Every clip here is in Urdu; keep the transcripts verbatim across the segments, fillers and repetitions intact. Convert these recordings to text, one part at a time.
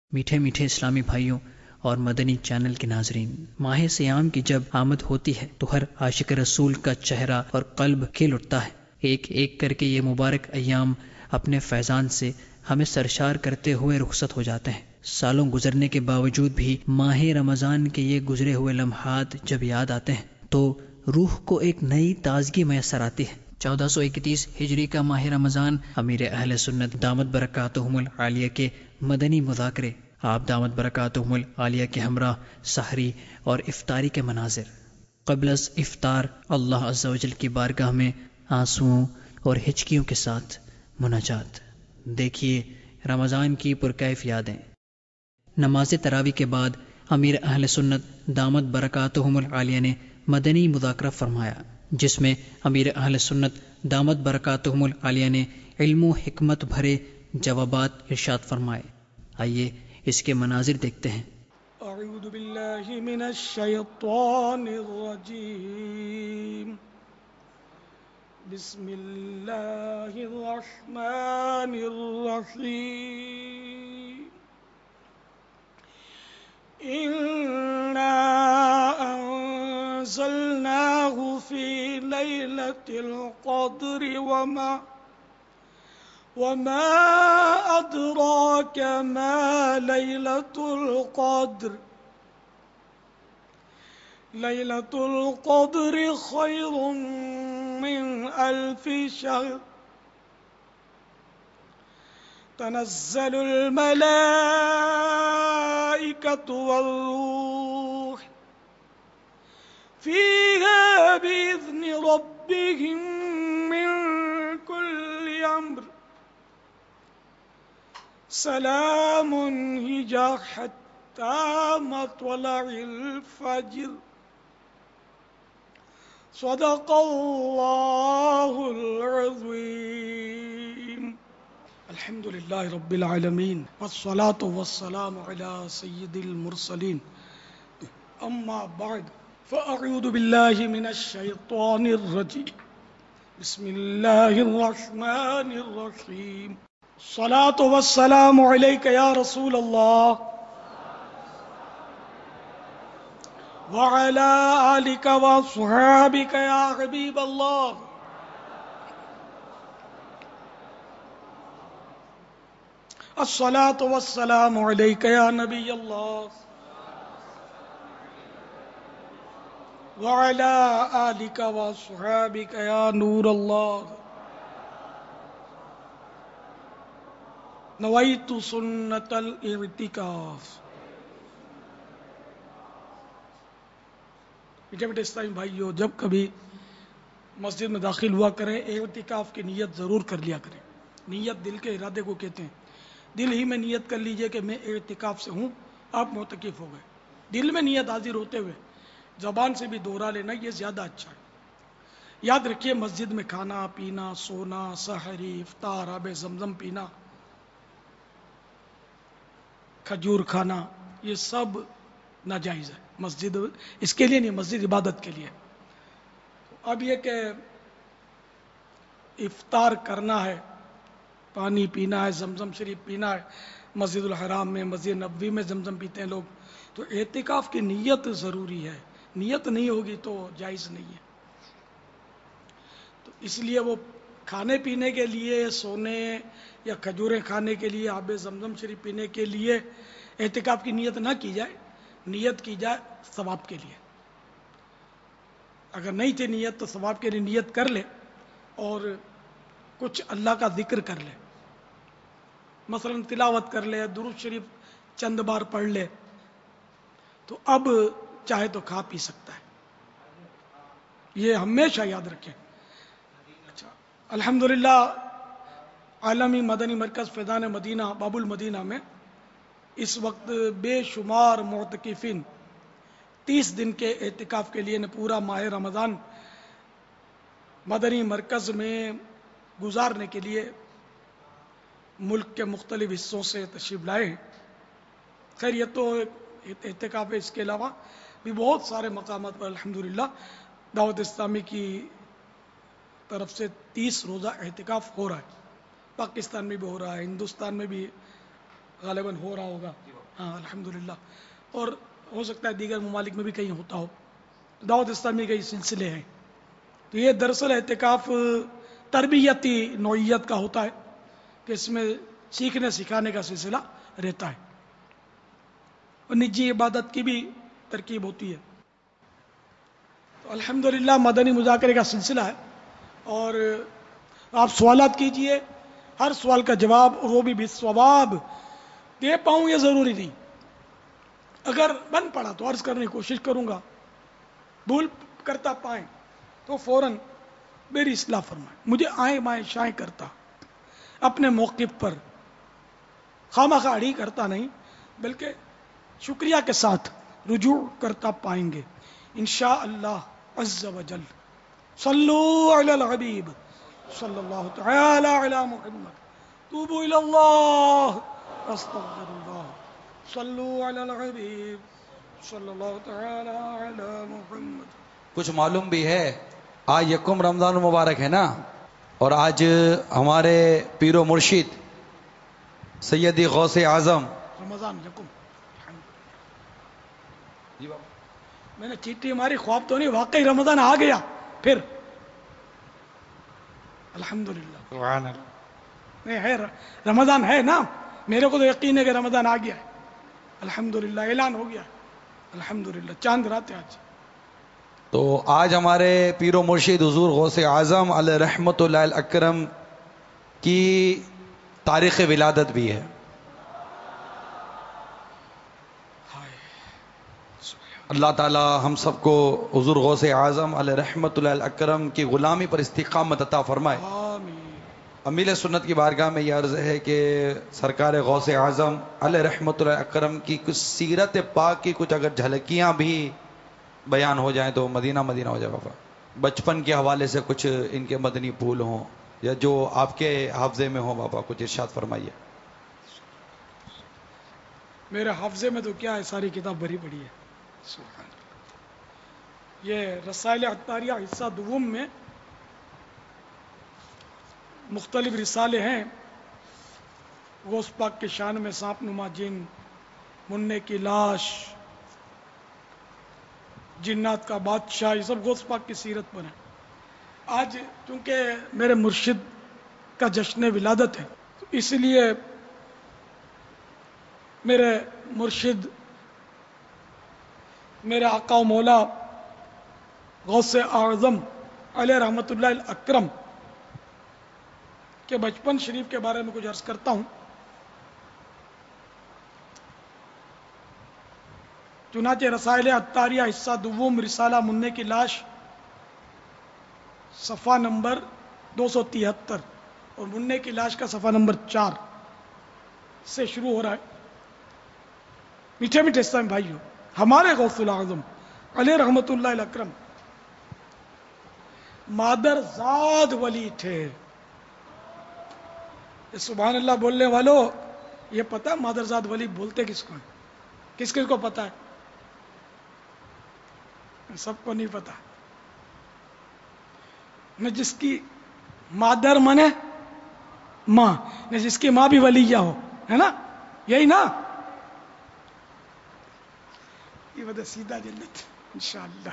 میٹھے میٹھے اسلامی بھائیوں اور مدنی چینل کے ناظرین، ماہ سیام کی جب آمد ہوتی ہے تو ہر عاشق رسول کا چہرہ اور قلب کھل اٹھتا ہے۔ ایک ایک کر کے یہ مبارک ایام اپنے فیضان سے ہمیں سرشار کرتے ہوئے رخصت ہو جاتے ہیں۔ سالوں گزرنے کے باوجود بھی ماہ رمضان کے یہ گزرے ہوئے لمحات جب یاد آتے ہیں تو روح کو ایک نئی تازگی میسر آتی ہے۔ چودہ سو اکتیس ہجری کا ماہ رمضان امیر اہل سنت دامت برکاتہم العالیہ کے مدنی مذاکرے، آپ دامت برکاتہم العالیہ کے ہمراہ سحری اور افطاری کے مناظر، قبل از افطار اللہ عز و جل کی بارگاہ میں آنسوؤں اور ہچکیوں کے ساتھ مناجات۔ دیکھیے رمضان کی پرکیف یادیں۔ نماز تراویح کے بعد امیر اہل سنت دامت برکاتہم العالیہ نے مدنی مذاکرہ فرمایا، جس میں امیر اہل سنت دامت برکاتہم العالیہ نے علم و حکمت بھرے جوابات ارشاد فرمائے۔ آئیے اس کے مناظر دیکھتے ہیں۔ اعوذ باللہ من الشیطان الرجیم، بسم اللہ الرحمن الرحیم، انا انزلناہ فی لیلۃ القدر وما وما ادراک ما لیلۃ القدر لیلۃ القدر خیر من الف شہر تنزل الملائکۃ والروح فیہا بإذن ربہم من کل امر سلام ہی حتی مطلع الفجر، صدق اللہ العظیم۔ الحمد للہ رب العالمین والصلاة والسلام علی سید المرسلین، اما بعد فاعوذ باللہ من الشیطان الرجیم، بسم اللہ الرحمن الرحیم، الصلاة والسلام علیک یا رسول اللہ وعلی آلک واصحابک یا حبیب اللہ، الصلاة والسلام علیک یا نبی اللہ وعلی آلک واصحابک یا نور اللہ، نویت سنت الاعتکاف۔ میٹھے میٹھے اسلامی بھائیو، جب کبھی مسجد میں داخل ہوا کریں اعتکاف کی نیت ضرور کر لیا کریں۔ نیت دل کے ارادے کو کہتے ہیں۔ دل ہی میں نیت کر لیجئے کہ میں اعتکاف سے ہوں، آپ معتکف ہو گئے۔ دل میں نیت حاضر ہوتے ہوئے زبان سے بھی دوہرا لینا، یہ زیادہ اچھا ہے۔ یاد رکھیے مسجد میں کھانا پینا، سونا، سحری، افطار، آب زمزم پینا، کھجور کھانا، یہ سب ناجائز ہے۔ مسجد اس کے لیے نہیں، مسجد عبادت کے لیے۔ اب یہ کہ افطار کرنا ہے، پانی پینا ہے، زمزم شریف پینا ہے، مسجد الحرام میں، مسجد نبوی میں زمزم پیتے ہیں لوگ، تو اعتکاف کی نیت ضروری ہے۔ نیت نہیں ہوگی تو جائز نہیں ہے۔ تو اس لیے وہ کھانے پینے کے لیے، سونے یا کھجوریں کھانے کے لیے، آب زمزم شریف پینے کے لیے اعتکاف کی نیت نہ کی جائے، نیت کی جائے ثواب کے لیے۔ اگر نہیں تھی نیت تو ثواب کے لیے نیت کر لے اور کچھ اللہ کا ذکر کر لے، مثلا تلاوت کر لے، درود شریف چند بار پڑھ لے، تو اب چاہے تو کھا پی سکتا ہے۔ یہ ہمیشہ یاد رکھیں۔ اچھا، الحمدللہ عالمی مدنی مرکز فیضان مدینہ باب المدینہ میں اس وقت بے شمار معتکفین تیس دن کے اعتکاف کے لیے پورا ماہ رمضان مدنی مرکز میں گزارنے کے لیے ملک کے مختلف حصوں سے تشریف لائے ہیں۔ خیر یہ تو اعتکاف ہے، اس کے علاوہ بھی بہت سارے مقامات پر الحمدللہ دعوت اسلامی کی طرف سے تیس روزہ اعتکاف ہو رہا ہے۔ پاکستان میں بھی ہو رہا ہے، ہندوستان میں بھی غالباً ہو رہا ہوگا، ہاں الحمدللہ. اور ہو سکتا ہے دیگر ممالک میں بھی کہیں ہوتا ہو. دعوت اسلامی کے سلسلے ہیں. تو یہ دراصل اعتکاف تربیتی نوعیت کا ہوتا ہے کہ اس میں سیکھنے سکھانے کا سلسلہ رہتا ہے اور نجی عبادت کی بھی ترکیب ہوتی ہے. تو الحمدللہ مدنی مذاکرے کا سلسلہ ہے اور آپ سوالات کیجئے. ہر سوال کا جواب اور وہ بھی بالصواب دے پاؤں یہ ضروری نہیں. اگر بن پڑا تو عرض کرنے کی کوشش کروں گا, بھول کرتا پائیں تو فوراً میری اصلاح فرمائیں. مجھے آئیں بائیں شائیں کرتا اپنے موقف پر خواہ اڑی کرتا نہیں بلکہ شکریہ کے ساتھ رجوع کرتا پائیں گے انشاءاللہ عز و جل. صلو علی الحبیب صلی اللہ تعالی علی محمد. توبوا الی اللہ استغفر اللہ. صلو علی الحبیب صلی اللہ تعالی علی محمد. کچھ معلوم بھی ہے آج یکم رمضان المبارک ہے نا, اور آج ہمارے پیر و مرشد سیدی غوث اعظم رمضان یکم. میں نے چیٹی ہماری خواب تو نہیں, واقعی رمضان آ گیا پھر الحمدللہ. سبحان اللہ. نہیں ہے رمضان ہے نا, میرے کو تو یقین ہے کہ رمضان آ گیا ہے. الحمدللہ اعلان ہو گیا الحمدللہ. چاند رات ہے آج. تو آج ہمارے پیر و مرشد حضور غوث اعظم علیہ رحمت اللہ الاکرم کی تاریخ ولادت بھی ہے. اللہ تعالی ہم سب کو حضور غوث اعظم علیہ رحمت اللہ الاکرم کی غلامی پر استقامت عطا فرمائے. آمین. امیل سنت کی بارگاہ میں یہ عرض ہے کہ سرکار غوث اعظم علیہ رحمت اللہ اکرم کی کچھ سیرت پاک کی کچھ اگر جھلکیاں بھی بیان ہو جائیں تو مدینہ مدینہ ہو جائے. بابا بچپن کے حوالے سے کچھ ان کے مدنی پھول ہوں یا جو آپ کے حافظے میں ہوں, بابا کچھ ارشاد فرمائیے. میرے حافظے میں تو کیا ہے, ساری کتاب بھری پڑی ہے. سبحان اللہ. یہ رسائل عطاریہ حصہ دوم میں مختلف رسالے ہیں. غوث پاک کے شان میں سانپ نما جن, منع کی لاش, جنات کا بادشاہ, یہ سب غوث پاک کی سیرت پر ہے. آج چونکہ میرے مرشد کا جشن ولادت ہے تو اس لیے میرے مرشد میرے آقا و مولا غوث اعظم علیہ رحمت اللہ الاکرم کے بچپن شریف کے بارے میں کچھ عرض کرتا ہوں. چنانچہ رسائل عطاریہ حصہ دوم رسالہ منع کی لاش صفحہ نمبر دو سو تہتر اور منع کی لاش کا صفحہ نمبر چار سے شروع ہو رہا ہے. میٹھے میٹھے اسلام بھائیو, ہمارے غوث الاعظم علیہ رحمت اللہ الاکرم مادر زاد ولی تھے. سبحان اللہ بولنے والوں, یہ پتا مادر زاد ولی بولتے کس کو, کس کس کو پتا ہے؟ سب کو نہیں پتا. نہ جس کی مادر منے ماں, نہ جس کی ماں بھی ولیہ ہو, ہے نا, یہی نا. یہ وجہ سیدھا جنت انشاءاللہ.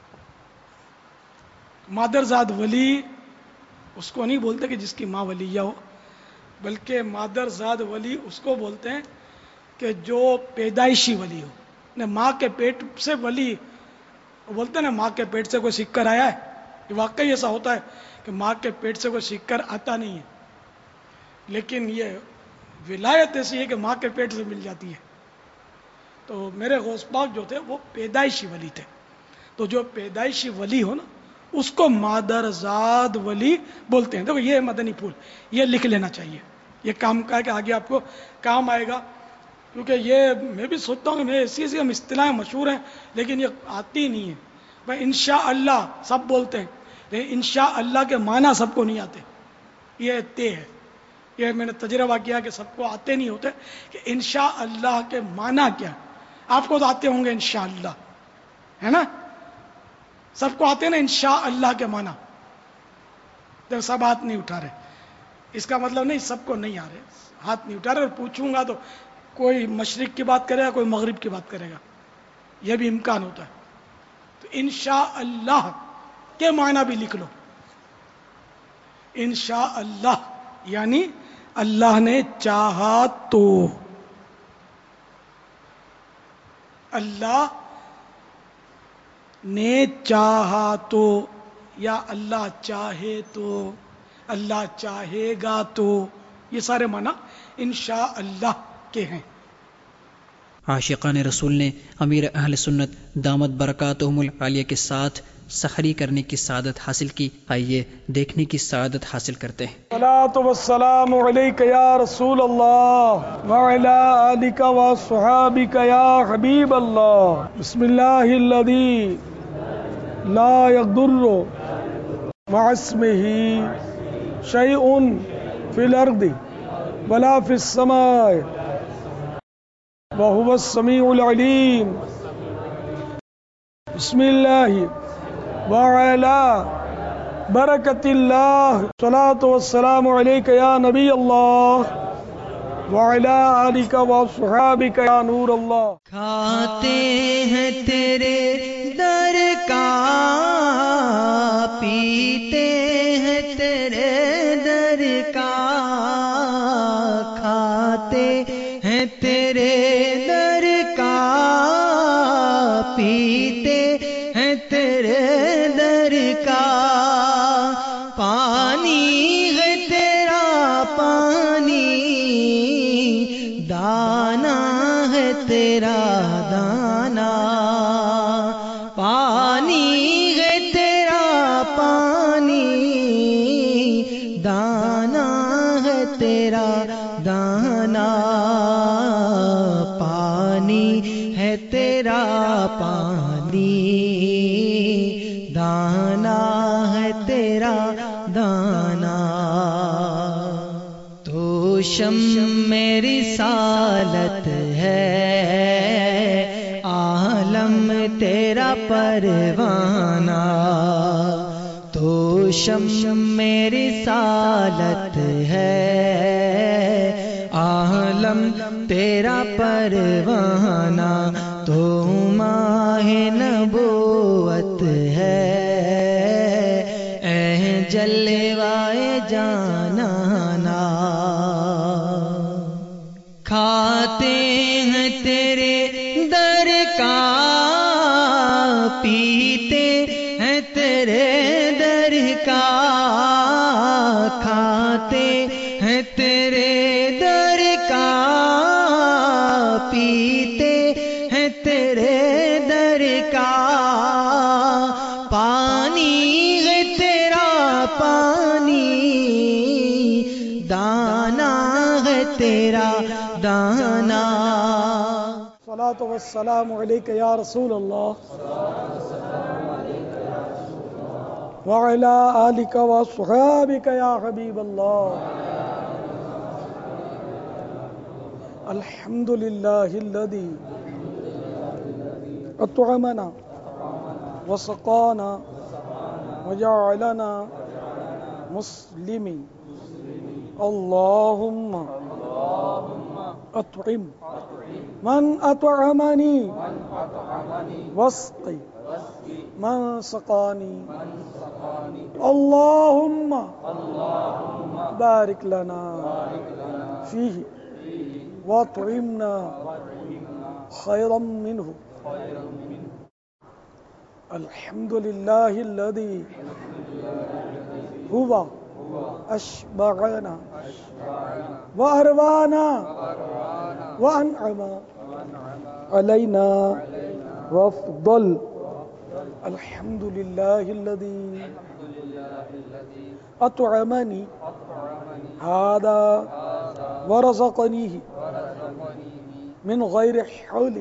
مادر زاد ولی اس کو نہیں بولتے کہ جس کی ماں ولیہ ہو, بلکہ مادر زاد ولی اس کو بولتے ہیں کہ جو پیدائشی ولی ہو. نہ ماں کے پیٹ سے ولی بولتے ہیں نا, ماں کے پیٹ سے کوئی سیکھ کر آیا ہے. یہ واقعی ایسا ہوتا ہے کہ ماں کے پیٹ سے کوئی سیکھ کر آتا نہیں ہے, لیکن یہ ولایت ایسی ہے کہ ماں کے پیٹ سے مل جاتی ہے. تو میرے غوث پاک جو تھے وہ پیدائشی ولی تھے. تو جو پیدائشی ولی ہو نا اس کو مادر زاد ولی بولتے ہیں. دیکھو یہ مدنی پھول, یہ لکھ لینا چاہیے, یہ کام کا ہے کہ آگے آپ کو کام آئے گا. کیونکہ یہ میں بھی سوچتا ہوں کہ میں ایسی ایسی ہم اصطلاحیں مشہور ہیں لیکن یہ آتی نہیں ہے. بھائی انشاءاللہ سب بولتے ہیں لیکن انشاءاللہ کے معنی سب کو نہیں آتے. یہ طے ہے, یہ میں نے تجربہ کیا کہ سب کو آتے نہیں ہوتے کہ انشاءاللہ کے معنی کیا. آپ کو تو آتے ہوں گے انشاءاللہ, ہے نا, سب کو آتے ہیں نا انشاءاللہ کے معنی. تو سب ہاتھ نہیں اٹھا رہے, اس کا مطلب نہیں سب کو نہیں آ رہے, ہاتھ نہیں اٹھا رہے. اور پوچھوں گا تو کوئی مشرق کی بات کرے گا، کوئی مغرب کی بات کرے گا، یہ بھی امکان ہوتا ہے. تو انشاءاللہ کے معنی بھی لکھ لو. انشاءاللہ یعنی اللہ نے چاہا تو، اللہ نے چاہا تو، یا اللہ چاہے تو، اللہ چاہے گا تو، یہ سارے معنی انشاءاللہ کے ہیں. عاشقان رسول نے امیر اہل سنت دامت برکاتہم العالیہ کے ساتھ سحری کرنے کی سعادت حاصل کی. آئیے دیکھنے کی سعادت حاصل کرتے ہیں. الصلاۃ والسلام علیک یا رسول اللہ وعلی آلک وصحابک یا حبیب اللہ. بسم اللہ الذی لا یضر مع اسمہ شیء فی الارض ولا فی السماء وهو السمیع العلیم. بسم اللہ وعلی برکت اللہ. صلاۃ والسلام علیک یا نبی اللہ وعلی آلک وصحابک یا نور اللہ. کھاتے ہیں تیرے در کا، پیتے ہیں تیرے در کا، کھاتے ہیں تیرے در کا، پیتے ہیں تیرے در کا. پانی ہے تیرا پانی، دانا ہے تیرا دانا. پانی ہے تیرا پانی، دانا ہے تیرا دانا. پانی ہے تیرا پانی، دانا ہے تیرا دانا. تو شمع رسالت ہے، عالم تیرا پروانہ. تو شمع رسالت ہے، عالم تیرا پروانہ. تو ماہ نبوت ہے، اے جلوائے جانانا. کھاتے ہیں تیرے در کا، پیتے ہیں تیرے در کا، کھاتے ہیں تیرے در کا، پیتے ہیں تیرے در کا. پانی ہے تیرا پانی، دانا ہے تیرا دانا. الصلاۃ والسلام علیک یا رسول اللہ وعلی آلک وصحابک یا حبیب اللہ. الحمد للہ الذی اطعمنا وسقانا وجعلنا مسلمین. اللہم اطعم من اطعمنی واسقی من سقانی. اللہم بارک لنا فیہ واطعمنا خیرا منہ. الحمد للہ الذی هو اشبعنا واروانا وانعم علینا وافضل. الحمد للہ الذی اطعمنی هذا ورزقنیہ من غیر حول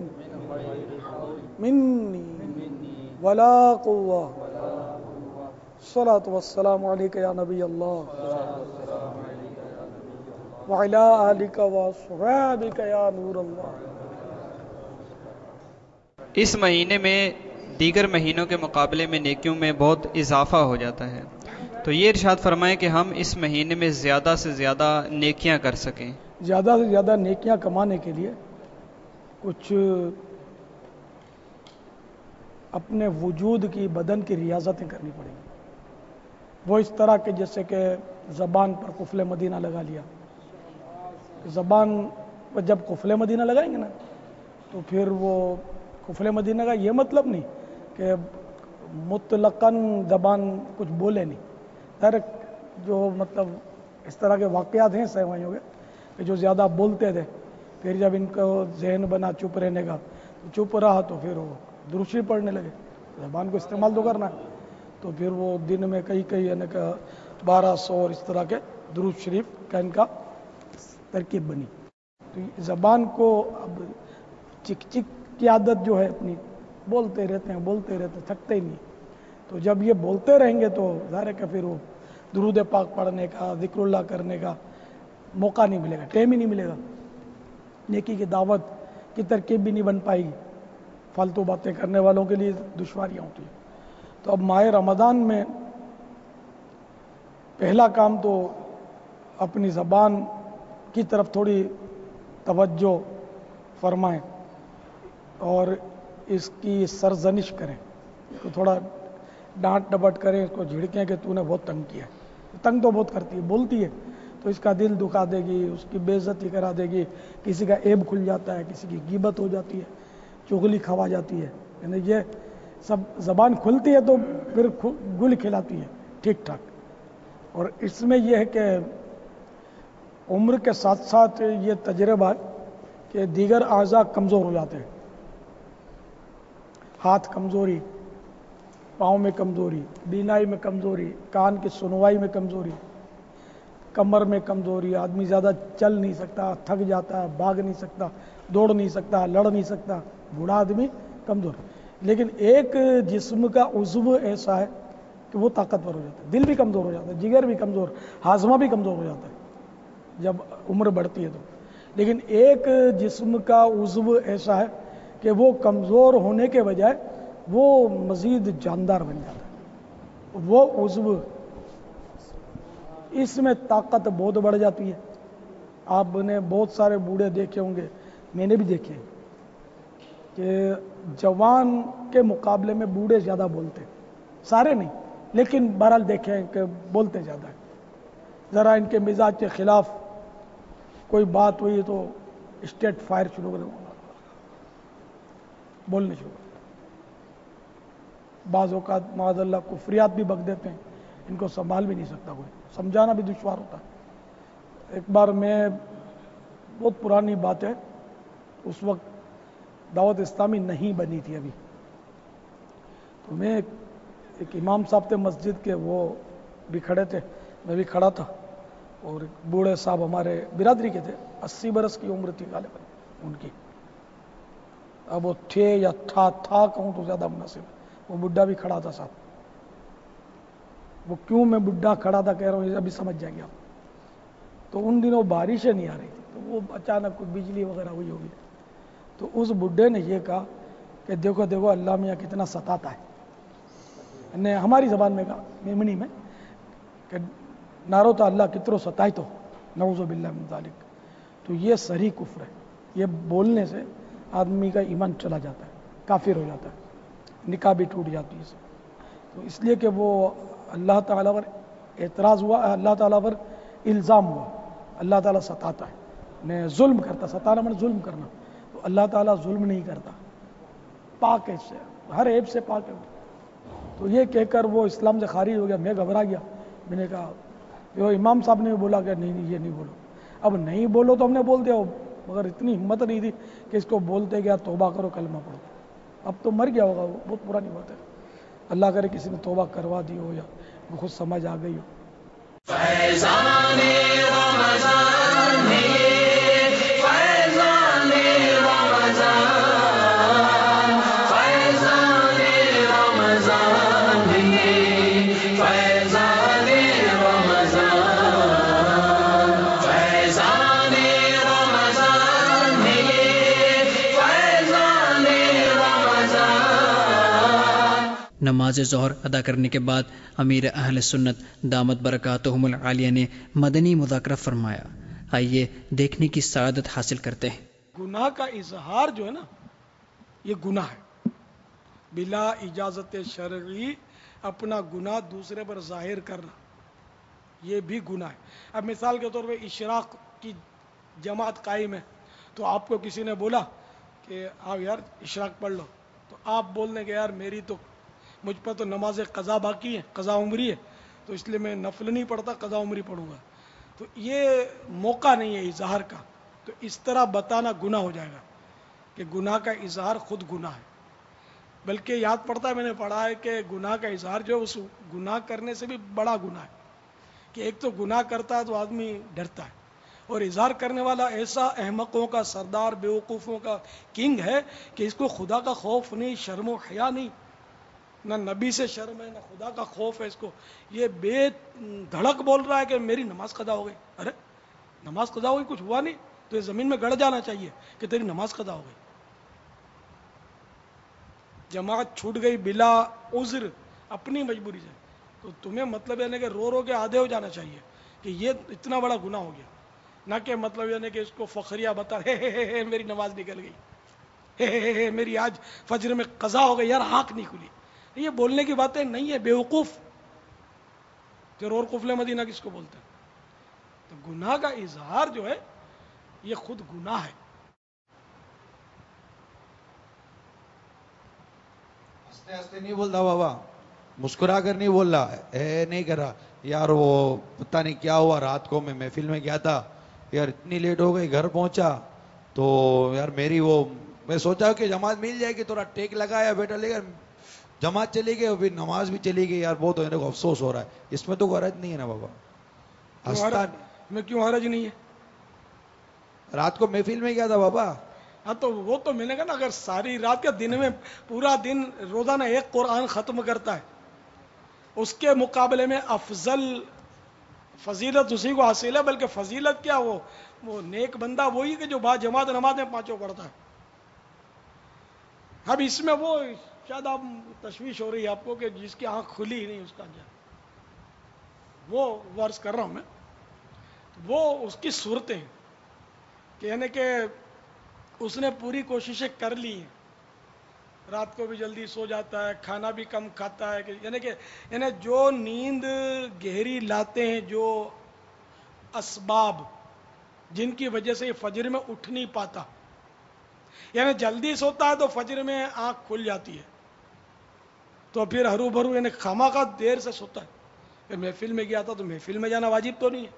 منی ولا قوة. الصلاة والسلام علیک یا نبی اللہ وعلی آلک وصحابک یا نور اللہ. اس مہینے میں دیگر مہینوں کے مقابلے میں نیکیوں میں بہت اضافہ ہو جاتا ہے. تو یہ ارشاد فرمائیں کہ ہم اس مہینے میں زیادہ سے زیادہ نیکیاں کر سکیں. زیادہ سے زیادہ نیکیاں کمانے کے لیے کچھ اپنے وجود کی بدن کی ریاضتیں کرنی پڑیں گی. وہ اس طرح کہ جیسے کہ زبان پر قفل مدینہ لگا لیا. زبان پر جب قفل مدینہ لگائیں گے نا تو پھر وہ قفل مدینہ کا یہ مطلب نہیں کہ مطلقاً زبان کچھ بولے نہیں. ڈائریکٹ جو مطلب اس طرح کے واقعات ہیں سیوائیوں کے کہ جو زیادہ بولتے تھے، پھر جب ان کو ذہن بنا چپ رہنے کا، چپ رہا تو پھر وہ درود شریف پڑھنے لگے. زبان کو استعمال تو کرنا ہے، تو پھر وہ دن میں کئی کئی یعنی کہ بارہ سو اور اس طرح کے درود شریف کا ان کا ترکیب بنی. تو زبان کو اب چک چک کی عادت جو ہے اپنی، بولتے رہتے ہیں بولتے رہتے ہیں تھکتے ہی نہیں. تو جب یہ بولتے رہیں گے تو ظاہر ہے کہ پھر وہ درود پاک پڑھنے کا، ذکر اللہ کرنے کا موقع نہیں ملے گا، ٹائم ہی نہیں ملے گا. نیکی کی دعوت کی ترکیب بھی نہیں بن پائے گی. فالتو باتیں کرنے والوں کے لیے دشواریاں ہوتی ہیں. تو اب ماہ رمضان میں پہلا کام تو اپنی زبان کی طرف تھوڑی توجہ فرمائیں اور اس کی سرزنش کریں. اس کو تھوڑا ڈانٹ ڈپٹ کریں، اس کو جھڑکیں کہ تو نے بہت تنگ کیا ہے. تنگ تو بہت کرتی ہے، بولتی ہے تو اس کا دل دکھا دے گی، اس کی بے عزتی کرا دے گی. کسی کا عیب کھل جاتا ہے، کسی کی غیبت ہو جاتی ہے، چغلی کھوا جاتی ہے. یعنی یہ سب زبان کھلتی ہے تو پھر گل کھلاتی ہے ٹھیک ٹھاک. اور اس میں یہ ہے کہ عمر کے ساتھ ساتھ یہ تجربہ ہے کہ دیگر اعضاء کمزور ہو جاتے ہیں. ہاتھ کمزوری، پاؤں میں کمزوری، بینائی میں کمزوری، کان کی سنوائی میں کمزوری، کمر میں کمزوری. آدمی زیادہ چل نہیں سکتا، تھک جاتا ہے، بھاگ نہیں سکتا، دوڑ نہیں سکتا، لڑ نہیں سکتا. بوڑھا آدمی کمزور. لیکن ایک جسم کا عضو ایسا ہے کہ وہ طاقتور ہو جاتا ہے. دل بھی کمزور ہو جاتا ہے، جگر بھی کمزور، ہاضمہ بھی کمزور ہو جاتا ہے جب عمر بڑھتی ہے تو. لیکن ایک جسم کا عضو ایسا ہے کہ وہ کمزور ہونے کے بجائے وہ مزید جاندار بن جاتا ہے. وہ عضو، اس میں طاقت بہت بڑھ جاتی ہے. آپ نے بہت سارے بوڑھے دیکھے ہوں گے، میں نے بھی دیکھے کہ جوان کے مقابلے میں بوڑھے زیادہ بولتے. سارے نہیں لیکن بہرحال دیکھیں کہ بولتے زیادہ ہیں. ذرا ان کے مزاج کے خلاف کوئی بات ہوئی تو اسٹیٹ فائر شروع کر بولنے شروع کر. بعض اوقات معاذ اللہ کفریات بھی بک دیتے ہیں، ان کو سنبھال بھی نہیں سکتا کوئی، سمجھانا بھی دشوار ہوتا ہے. ایک بار میں، بہت پرانی بات ہے، اس وقت دعوت اسلامی نہیں بنی تھی ابھی، تو میں ایک امام صاحب تھے مسجد کے، وہ بھی کھڑے تھے، میں بھی کھڑا تھا، اور بوڑھے صاحب ہمارے برادری کے تھے، اسی برس کی عمر تھی غالباً ان کی. اب وہ تھے یا تھا تھا کہوں تو زیادہ مناسب ہے. وہ بڈھا بھی کھڑا تھا صاحب. وہ کیوں میں بڈھا کھڑا تھا کہہ رہا ہوں، ابھی سمجھ جائیں گے آپ. تو ان دنوں بارشیں نہیں آ رہی تھی، تو وہ اچانک کوئی بجلی وغیرہ ہوئی ہوگی. تو اس بڈھے نے یہ کہا کہ دیکھو دیکھو اللہ میاں کتنا ستاتا ہے. نے ہماری زبان میں کہا، میمنی میں، کہ نارو تو اللہ کترو ستائی تو نعوذ باللہ من ذالک. تو یہ صریح کفر ہے. یہ بولنے سے آدمی کا ایمان چلا جاتا ہے، کافر ہو جاتا ہے، نکاح بھی ٹوٹ جاتی ہے. تو اس لیے کہ وہ اللہ تعالیٰ پر اعتراض ہوا، اللہ تعالیٰ پر الزام ہوا. اللہ تعالیٰ ستاتا ہے، نے ظلم کرتا. ستانا من ظلم کرنا. تو اللہ تعالیٰ ظلم نہیں کرتا، پاک ہے، اس سے ہر عیب سے پاک ہے. تو یہ کہہ کر وہ اسلام سے خارج ہو گیا. میں گھبرا گیا. میں نے کہا، جو امام صاحب نے بولا کہ نہیں نہیں یہ نہیں بولو. اب نہیں بولو تو ہم نے بول دیا، مگر اتنی ہمت نہیں تھی کہ اس کو بولتے گیا توبہ کرو کلمہ پڑھو. اب تو مر گیا ہوگا، وہ بہت پرانی بات ہے. اللہ کرے کسی نے توبہ کروا دی ہو یا وہ خود سمجھ آ گئی ہو. فیضان رمضان ہے، فیضان رمضان، فیضان رمضان ہے، فیضان رمضان، فیضان رمضان ہے، فیضان رمضان. نماز ظہر ادا کرنے کے بعد امیر اہل سنت دامت برکاتہم العالیہ نے مدنی مذاکرہ فرمایا. آئیے دیکھنے کی سعادت حاصل کرتے ہیں. گناہ کا اظہار جو ہے نا یہ گناہ ہے. بلا اجازت شرعی اپنا گناہ دوسرے پر ظاہر کرنا یہ بھی گناہ ہے. اب مثال کے طور پہ اشراق کی جماعت قائم ہے تو آپ کو کسی نے بولا کہ آؤ یار اشراق پڑھ لو، تو آپ بول دیں کہ یار میری تو مجھ پر تو نماز قضا باقی ہے، قضا عمری ہے، تو اس لیے میں نفل نہیں پڑھتا، قضا عمری پڑھوں گا. تو یہ موقع نہیں ہے اظہار کا. تو اس طرح بتانا گناہ ہو جائے گا کہ گناہ کا اظہار خود گناہ ہے. بلکہ یاد پڑتا ہے، میں نے پڑھا ہے کہ گناہ کا اظہار جو اس گناہ کرنے سے بھی بڑا گناہ ہے. کہ ایک تو گناہ کرتا ہے تو آدمی ڈرتا ہے، اور اظہار کرنے والا ایسا احمقوں کا سردار، بیوقوفوں کا کنگ ہے کہ اس کو خدا کا خوف نہیں، شرم و حیا نہیں، نہ نبی سے شرم ہے نہ خدا کا خوف ہے اس کو. یہ بے دھڑک بول رہا ہے کہ میری نماز قضا ہو گئی. ارے نماز قضا ہو گئی، کچھ ہوا نہیں تو یہ زمین میں گڑ جانا چاہیے کہ تیری نماز قضا ہو گئی. جماعت چھوٹ گئی بلا عذر، اپنی مجبوری سے، تو تمہیں مطلب یعنی کہ رو رو کے آدھے ہو جانا چاہیے کہ یہ اتنا بڑا گناہ ہو گیا. نہ کہ مطلب یعنی کہ اس کو فخریہ بتا ہے ہے ہے ہے میری نماز نکل گئی، ہے ہے ہے میری آج فجر میں قضا ہو گئی، یار آنکھ نہیں کھلی. یہ بولنے کی باتیں نہیں ہے، بیوقوف. پھر اور قفل مدینہ کس کو بولتے ہیں؟ تو گناہ کا اظہار جو ہے یہ خود گناہ ہے. ہنستے ہنستے نہیں بولتا بابا، مسکرا کر نہیں بول رہا اے نہیں کر رہا. یار وہ پتہ نہیں کیا ہوا، رات کو میں محفل میں گیا تھا یار، اتنی لیٹ ہو گئی، گھر پہنچا تو یار میری وہ میں سوچا کہ جماعت مل جائے گی، تھوڑا ٹیک لگایا بیٹا، لے کر جماعت چلی گئی اور پھر نماز بھی چلی گئی. یار بہت میرے کو افسوس ہو رہا ہے. اس میں تو غرض نہیں ہے نا بابا. ہنستا میں کیوں حرج نہیں ہے؟ رات کو محفل میں گیا تھا بابا. ہاں تو وہ تو میں نے کہا نا، اگر ساری رات کے دن میں پورا دن روزانہ ایک قرآن ختم کرتا ہے، اس کے مقابلے میں افضل فضیلت اسی کو حاصل ہے. بلکہ فضیلت کیا، وہ وہ نیک بندہ وہی کہ جو با جماعت نمازیں پانچوں پڑھتا ہے. اب اس میں وہ شاید آپ تشویش ہو رہی ہے آپ کو کہ جس کی آنکھ کھلی نہیں اس کا کیا، وہ ورز کر رہا ہوں میں، وہ اس کی صورتیں کہ یعنی کہ اس نے پوری کوششیں کر لی ہیں، رات کو بھی جلدی سو جاتا ہے، کھانا بھی کم کھاتا ہے، کہ یعنی کہ یعنی جو نیند گہری لاتے ہیں، جو اسباب جن کی وجہ سے یہ فجر میں اٹھ نہیں پاتا، یعنی جلدی سوتا ہے تو فجر میں آنکھ کھل جاتی ہے، تو پھر ہرو بھرو یعنی خامخواہ دیر سے سوتا ہے. کہ محفل میں گیا تھا تو محفل میں جانا واجب تو نہیں ہے،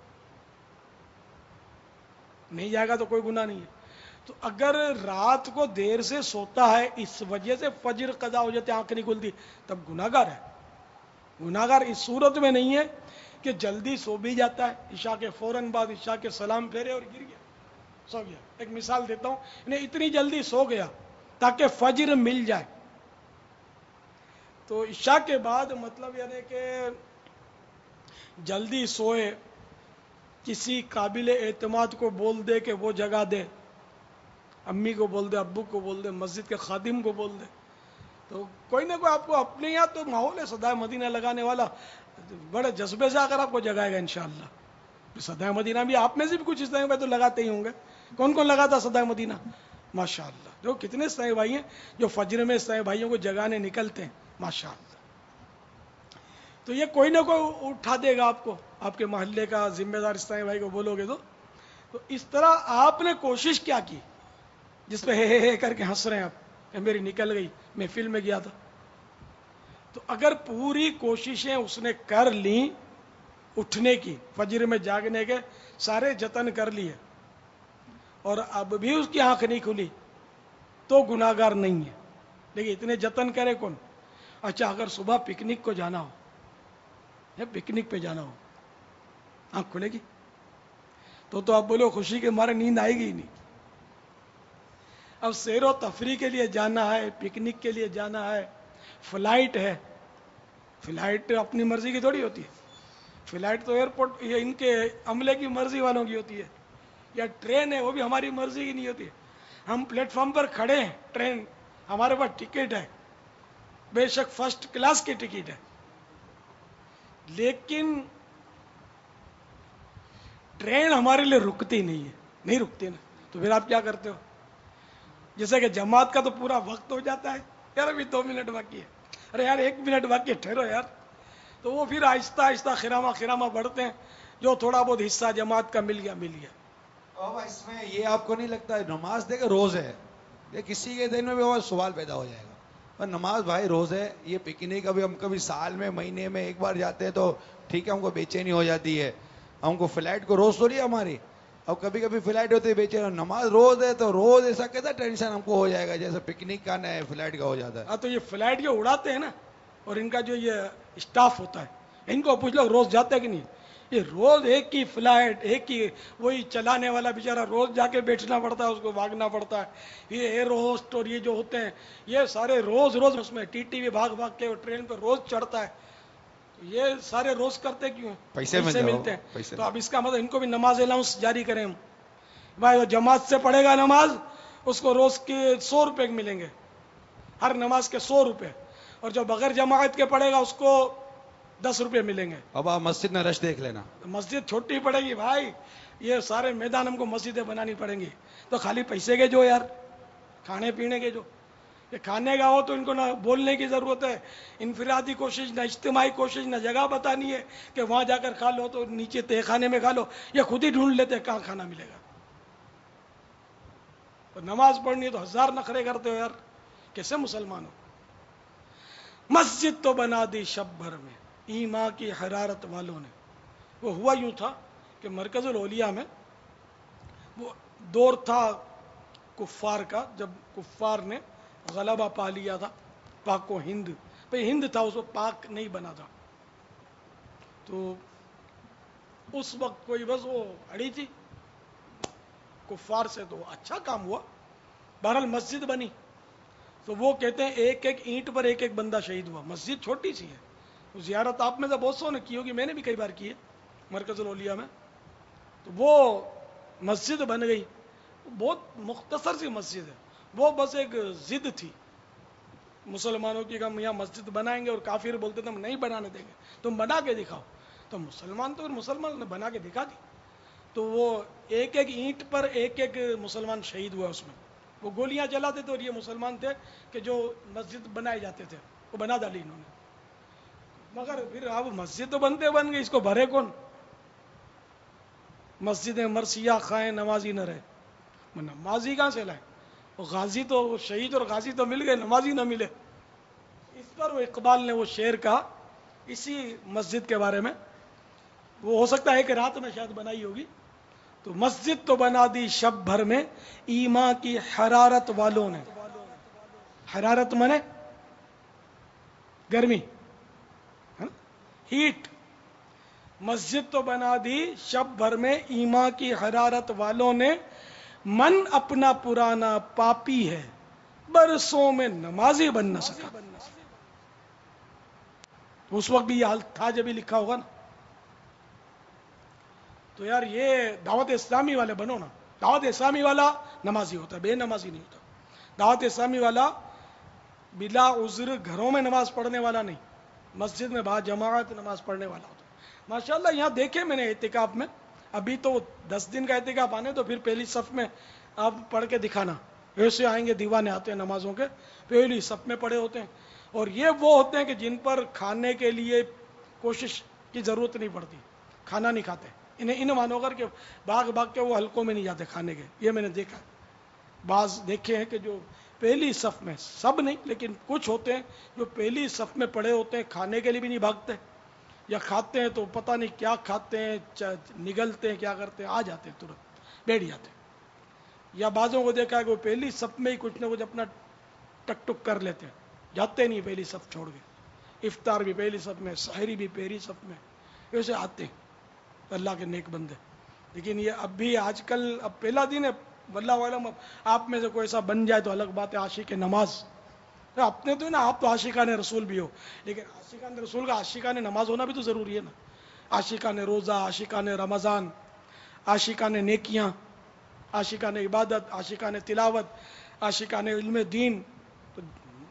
نہیں جائے گا تو کوئی گناہ نہیں ہے. تو اگر رات کو دیر سے سوتا ہے اس وجہ سے فجر قضا ہو جاتے آنکھ نہیں کھلتی، تب گناہگار ہے. گناہگار اس صورت میں نہیں ہے کہ جلدی سو بھی جاتا ہے، عشاء کے فوراً بعد عشاء کے سلام پھیرے اور گر گیا، سو گیا. ایک مثال دیتا ہوں، انہیں اتنی جلدی سو گیا تاکہ فجر مل جائے، تو عشاء کے بعد مطلب یعنی کہ جلدی سوئے، کسی قابل اعتماد کو بول دے کہ وہ جگہ دے، امی کو بول دے، ابو کو بول دے، مسجد کے خادم کو بول دے، تو کوئی نہ کوئی آپ کو اپنے یہاں تو ماحول ہے صدائے مدینہ لگانے والا، بڑے جذبے سے آ کر آپ کو جگائے گا انشاءاللہ. صدائے مدینہ بھی آپ میں سے بھی کچھ اس طرح تو لگاتے ہی ہوں گے. کون کون لگاتا صدائے مدینہ؟ ماشاءاللہ. جو کتنے سائے بھائی ہیں جو فجر میں سائے بھائیوں کو جگانے نکلتے ہیں، ماشاءاللہ. تو یہ کوئی نہ کوئی اٹھا دے گا آپ کو، آپ کے محلے کا ذمہ دار اس طرح بھائی کو بولو گے تو. تو اس طرح آپ نے کوشش کیا کی جس پہ ہے ہے کر کے ہنس رہے ہیں آپ کہ میری نکل گئی، محفل میں گیا تھا. تو اگر پوری کوششیں اس نے کر لیں اٹھنے کی، فجر میں جاگنے کے سارے جتن کر لیے، اور اب بھی اس کی آنکھ نہیں کھلی، تو گناہگار نہیں ہے. لیکن اتنے جتن کرے کون؟ اچھا اگر صبح پکنک کو جانا ہو، پکنک پہ جانا ہو، آنکھ کھلے گی؟ تو تو آپ بولو خوشی کے مارے نیند آئے گی ہی نہیں. اب سیر و تفریح کے لیے جانا ہے، پکنک کے لیے جانا ہے، فلائٹ ہے. فلائٹ اپنی مرضی کی تھوڑی ہوتی ہے، فلائٹ تو ایئرپورٹ یہ ان کے عملے کی مرضی والوں کی ہوتی ہے. یا ٹرین ہے، وہ بھی ہماری مرضی کی نہیں ہوتی ہے. ہم پلیٹ فارم پر کھڑے ہیں، ٹرین ہمارے پاس ٹکٹ ہے، بے شک فرسٹ کلاس کی ٹکٹ ہے، لیکن ٹرین ہمارے لیے رکتی نہیں ہے، نہیں رکتی نا، تو پھر آپ کیا کرتے ہو؟ جیسے کہ جماعت کا تو پورا وقت ہو جاتا ہے، یار ابھی دو منٹ باقی ہے، ارے یار ایک منٹ باقی ہے، ٹھہرو یار، تو وہ پھر آہستہ آہستہ خراما خراما بڑھتے ہیں، جو تھوڑا بہت حصہ جماعت کا مل گیا مل گیا۔ اب اس میں یہ آپ کو نہیں لگتا ہے نماز دیکھے روز ہے، یہ کسی کے دن میں بھی سوال پیدا ہو جائے گا، اور نماز بھائی روز ہے، یہ پکنک ابھی ہم کبھی سال میں مہینے میں ایک بار جاتے ہیں تو ٹھیک ہے ہم کو بے چینی ہو جاتی ہے، ہم کو فلائٹ کو روز تھوڑی ہے ہماری، اب کبھی کبھی فلائٹ ہوتی ہے بے چین، نماز روز ہے تو روز ایسا کیسا ٹینشن ہم کو ہو جائے گا جیسے پکنک کا نہ فلائٹ کا ہو جاتا ہے۔ ہاں تو یہ فلائٹ جو اڑاتے ہیں نا، اور ان کا جو یہ اسٹاف ہوتا ہے، ان کو پوچھ لو روز جاتا ہے کہ نہیں؟ یہ روز ایک ہی فلائٹ، ایک ہی وہی چلانے والا بیچارہ روز جا کے بیٹھنا پڑتا ہے، اس کو بھاگنا پڑتا ہے، یہ ایئر ہوسٹ اور یہ جو ہوتے ہیں یہ سارے روز روز اس میں ٹی ٹی بھی بھاگ بھاگ کے ٹرین پہ روز چڑھتا ہے، تو یہ سارے روز کرتے کیوں ہیں؟ پیسے مل جاؤ، ملتے ہیں، پیسے تو اب اس کا مطلب ان کو بھی نماز الاؤنس جاری کریں ہم، بھائی وہ جماعت سے پڑھے گا نماز اس کو روز کے سو روپے ملیں گے، ہر نماز کے سو روپے، اور جو بغیر جماعت کے پڑھے گا اس کو دس روپے ملیں گے۔ اب آپ مسجد میں رش دیکھ لینا، مسجد چھوٹی پڑے گی بھائی، یہ سارے میدان ہم کو مسجدیں بنانی پڑیں گی، تو خالی پیسے کے جو یار کھانے پینے کے جو، یہ کھانے کا ہو تو ان کو نہ بولنے کی ضرورت ہے، انفرادی کوشش نہ اجتماعی کوشش نہ جگہ بتانی ہے کہ وہاں جا کر کھا لو تو نیچے تہ خانے میں کھا لو، یہ خود ہی ڈھونڈ لیتے ہیں کہاں کھانا ملے گا، تو نماز پڑھنی ہے تو ہزار نخرے کرتے ہو یار، کیسے مسلمان ہو؟ مسجد تو بنا دی شب بھر میں ایمان کی حرارت والوں نے، وہ ہوا یوں تھا کہ مرکز الاولیاء میں وہ دور تھا کفار کا، جب کفار نے غلبہ پا لیا تھا پاک و ہند پہ، ہند تھا اس کو پاک نہیں بنا تھا، تو اس وقت کوئی بس وہ اڑی تھی کفار سے، تو اچھا کام ہوا، بہرحال مسجد بنی، تو وہ کہتے ہیں ایک ایک اینٹ پر ایک ایک بندہ شہید ہوا، مسجد چھوٹی سی ہے، وہ زیارت آپ میں سے بہت سو نے کی ہوگی، میں نے بھی کئی بار کی ہے مرکز الاولیاء میں، تو وہ مسجد بن گئی، بہت مختصر سی مسجد ہے، وہ بس ایک ضد تھی مسلمانوں کی کہ ہم یہاں مسجد بنائیں گے، اور کافر بولتے تھے ہم نہیں بنانے دیں گے، تم بنا کے دکھاؤ، تو مسلمان تو مسلمان نے بنا کے دکھا دی، تو وہ ایک ایک اینٹ پر ایک ایک مسلمان شہید ہوا، اس میں وہ گولیاں چلاتے تھے، اور یہ مسلمان تھے کہ جو مسجد بنائے جاتے تھے وہ بنا ڈالی انہوں نے، مگر پھر اب مسجد تو بنتے بن گئی، اس کو بھرے کون؟ مسجد مرثیہ خائیں نمازی نہ رہے، وہ نمازی کہاں سے لائے؟ وہ غازی تو وہ شہید اور غازی تو مل گئے، نمازی نہ ملے، اس پر وہ اقبال نے وہ شعر کہا اسی مسجد کے بارے میں، وہ ہو سکتا ہے کہ رات میں شاید بنائی ہوگی، تو مسجد تو بنا دی شب بھر میں ایمان کی حرارت والوں نے، حرارت مانے گرمی، ہیٹ، مسجد تو بنا دی شب بھر میں ایمان کی حرارت والوں نے، من اپنا پرانا پاپی ہے برسوں میں نمازی بن نہ سکا، اس وقت بھی یہ حال تھا جب بھی لکھا ہوگا نا، تو یار یہ دعوت اسلامی والے بنو نا، دعوت اسلامی والا نمازی ہوتا ہے، بے نمازی نہیں ہوتا، دعوت اسلامی والا بلا عذر گھروں میں نماز پڑھنے والا نہیں، مسجد میں با جماعت نماز پڑھنے والا ہوتا ہے۔ ماشاءاللہ یہاں دیکھے میں نے اعتکاف میں، ابھی تو دس دن کا اعتکاف آنے تو پھر پہلی صف میں آپ پڑھ کے دکھانا، ایسے آئیں گے دیوانے آتے ہیں نمازوں کے، پہلی صف میں پڑے ہوتے ہیں، اور یہ وہ ہوتے ہیں کہ جن پر کھانے کے لیے کوشش کی ضرورت نہیں پڑتی، کھانا نہیں کھاتے، انہیں ان مانو کر کے بھاگ بھاگ کے وہ حلقوں میں نہیں جاتے کھانے کے، یہ میں نے دیکھا، بعض دیکھے ہیں کہ جو پہلی صف میں، سب نہیں لیکن کچھ ہوتے ہیں جو پہلی صف میں پڑے ہوتے ہیں، کھانے کے لیے بھی نہیں بھاگتے، یا کھاتے ہیں تو پتہ نہیں کیا کھاتے ہیں، نگلتے ہیں کیا کرتے ہیں، آ جاتے ہیں ترنت بیٹھ جاتے ہیں، یا بعضوں کو دیکھا ہے کہ وہ پہلی صف میں ہی کچھ نہ کچھ اپنا ٹک ٹک کر لیتے ہیں، جاتے نہیں پہلی صف چھوڑ کے، افطار بھی پہلی صف میں، سحری بھی پہلی صف میں، ایسے آتے ہیں اللہ کے نیک بندے، لیکن یہ اب بھی آج کل اب پہلا دن ہے، واللہ عالم آپ میں سے کوئی ایسا بن جائے تو الگ بات ہے، عاشق نماز، اپنے تو نا آپ تو عاشقان رسول بھی ہو، لیکن عاشقان رسول کا عاشقان نماز ہونا بھی تو ضروری ہے نا، عاشقان روزہ، عاشقان رمضان، عاشقان نیکیاں، عاشقان عبادت، عاشقان تلاوت، عاشقان علم دین، تو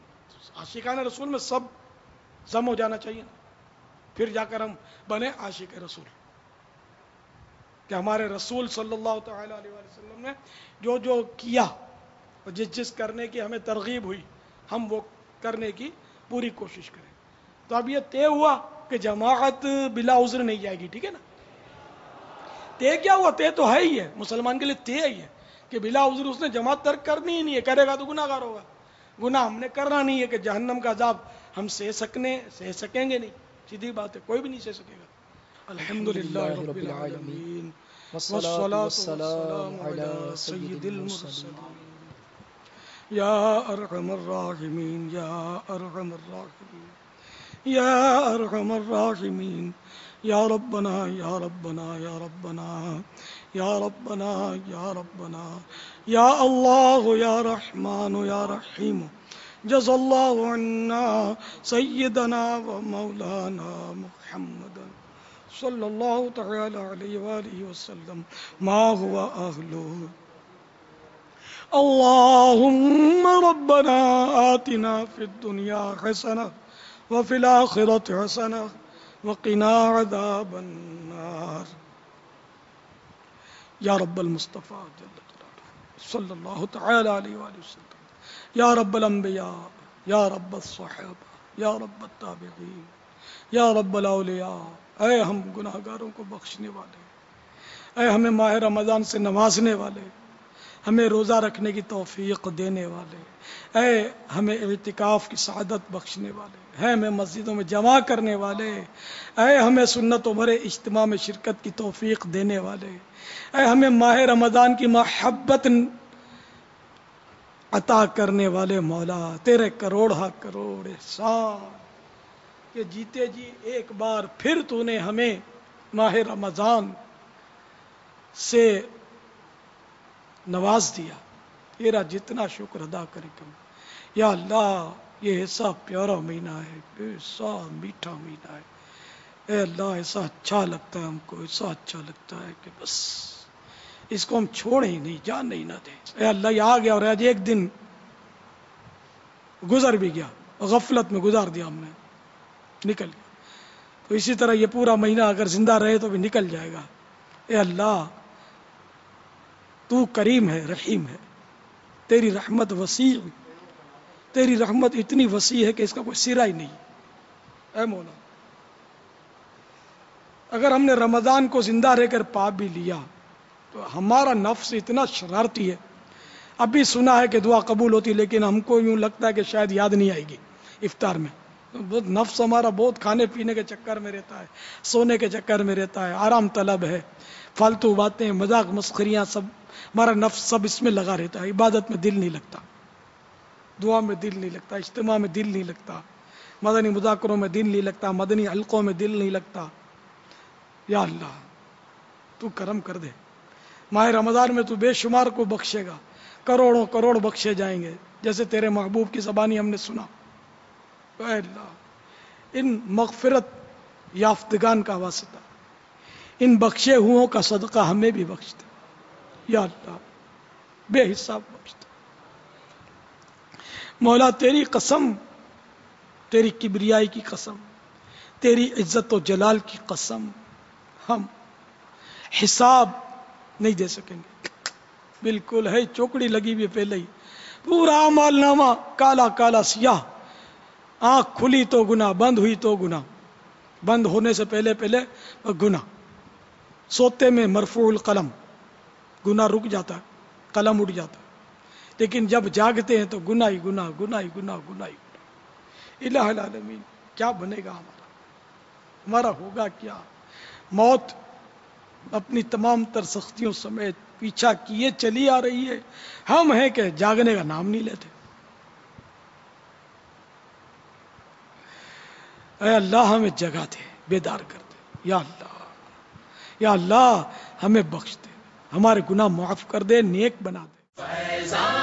عاشقان رسول میں سب ضم ہو جانا چاہیے نا، پھر جا کر ہم بنے عاشق رسول، کہ ہمارے رسول صلی اللہ تعالی علیہ وسلم نے جو جو کیا اور جس جس کرنے کی ہمیں ترغیب ہوئی ہم وہ کرنے کی پوری کوشش کریں. تو اب یہ طے ہوا کہ جماعت بلا عذر نہیں جائے گی، ٹھیک ہے نا. طے کیا ہوا؟ طے تو ہے ہی ہے، مسلمان کے لیے طے ہی ہے کہ بلا عذر اس نے جماعت ترک کرنی ہی نہیں ہے، کرے گا تو گناہ گار ہوگا. گناہ ہم نے کرنا نہیں ہے کہ جہنم کا عذاب ہم سہ سکنے سہ سکیں گے نہیں، سیدھی بات ہے، کوئی بھی نہیں سہ سکے گا. الحمدللہ رب العالمین والصلاة والسلام علی سید المرسلین. یا ارحم الراحمین یا ارحم الراحمین یا ارحم الراحمین یا ربنا یا ربنا یا ربنا یا ربنا یا ربنا یا اللہ یا رحمان یا رحیم. جزا اللہ عنا سیدنا و مولانا محمد صلی اللہ تعالی علیہ وآلہ وسلم ما ہوا اہلہ. اللہم ربنا آتنا فی الدنیا حسنہ وفی الآخرۃ حسنہ وقنا عذاب النار. یا رب المصطفیٰ جل جلالہ صلی اللہ تعالی علیہ وآلہ وسلم، یا رب الانبیاء، یا رب الصحابہ، یا رب التابعین، یا رب الاولیاء. اے ہم گناہ گاروں کو بخشنے والے، اے ہمیں ماہ رمضان سے نوازنے والے، ہمیں روزہ رکھنے کی توفیق دینے والے، اے ہمیں اعتکاف کی سعادت بخشنے والے، اے ہمیں مسجدوں میں جمع کرنے والے، اے ہمیں سنت و بھرے اجتماع میں شرکت کی توفیق دینے والے، اے ہمیں ماہ رمضان کی محبت عطا کرنے والے مولا. تیرے کروڑ ہا کروڑ احسان کہ جیتے جی ایک بار پھر تو نے ہمیں ماہ رمضان سے نواز دیا. تیرا جتنا شکر ادا کرے کم. یا اللہ یہ ایسا پیارا مہینہ ہے، ایسا میٹھا مہینہ ہے. اے اللہ ایسا اچھا لگتا ہے ہم کو، ایسا اچھا لگتا ہے کہ بس اس کو ہم چھوڑیں ہی نہیں، جان ہی نہ دیں. اے اللہ یہ آ گیا اور آج ایک دن گزر بھی گیا، غفلت میں گزار دیا ہم نے، نکل گیا. تو اسی طرح یہ پورا مہینہ اگر زندہ رہے تو بھی نکل جائے گا. اے اللہ تو کریم ہے، رحیم ہے، تیری رحمت وسیع، تیری رحمت اتنی وسیع ہے کہ اس کا کوئی سرا ہی نہیں. اے مولا اگر ہم نے رمضان کو زندہ رہ کر پا بھی لیا تو ہمارا نفس اتنا شرارتی ہے. ابھی سنا ہے کہ دعا قبول ہوتی، لیکن ہم کو یوں لگتا ہے کہ شاید یاد نہیں آئے گی افطار میں. بہت نفس ہمارا بہت کھانے پینے کے چکر میں رہتا ہے، سونے کے چکر میں رہتا ہے، آرام طلب ہے، فالتو باتیں، مذاق مسخریاں، سب ہمارا نفس سب اس میں لگا رہتا ہے. عبادت میں دل نہیں لگتا، دعا میں دل نہیں لگتا، اجتماع میں دل نہیں لگتا، مدنی مذاکروں میں دل نہیں لگتا، مدنی حلقوں میں دل نہیں لگتا. یا اللہ تو کرم کر دے، ماہ رمضان میں تو بے شمار کو بخشے گا، کروڑوں کروڑ بخشے جائیں گے جیسے تیرے محبوب کی زبانی ہم نے سنا. اے اللہ ان مغفرت یافتگان کا واسطہ، ان بخشے ہوں کا صدقہ ہمیں بھی بخش دے. یا اللہ بے حساب بخش دے. مولا تیری قسم، تیری کبریائی کی قسم، تیری عزت و جلال کی قسم، ہم حساب نہیں دے سکیں گے. بالکل ہے چوکڑی لگی ہوئی پہلے ہی، پورا اعمال نامہ کالا کالا سیاہ. آنکھ کھلی تو گناہ، بند ہوئی تو گناہ، بند ہونے سے پہلے پہلے گناہ. سوتے میں مرفوع القلم، گناہ رک جاتا ہے، قلم اٹھ جاتا ہے. لیکن جب جاگتے ہیں تو گناہ ہی گناہ، گناہ ہی گناہ، گناہ ہی گناہ. الہ العالمین کیا بنے گا ہمارا، ہمارا ہوگا کیا؟ موت اپنی تمام تر سختیوں سمیت پیچھا کیے چلی آ رہی ہے. ہم ہیں کہ جاگنے کا نام نہیں لیتے. اے اللہ ہمیں جگا دے، بیدار کر دے. یا اللہ یا اللہ ہمیں بخش دے، ہمارے گناہ معاف کر دے، نیک بنا دے.